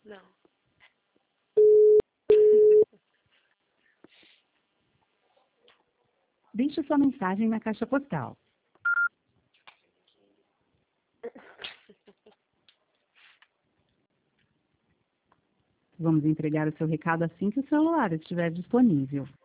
Não. Deixe sua mensagem na caixa postal. Vamos entregar o seu recado assim que o celular estiver disponível.